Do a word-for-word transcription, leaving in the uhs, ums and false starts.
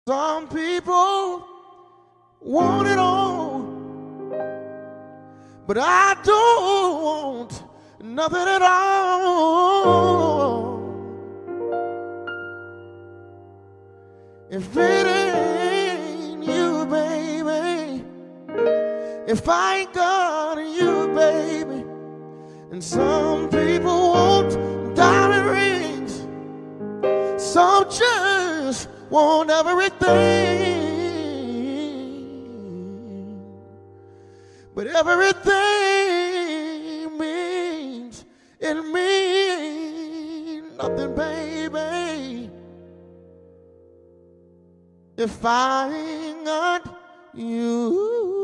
Some people want it all, but I don't want nothing at all. If it ain't you, baby, if I ain't got you, baby, and some people want diamond rings, some just want everything, but everything means, it means nothing, baby, if I ain't got you.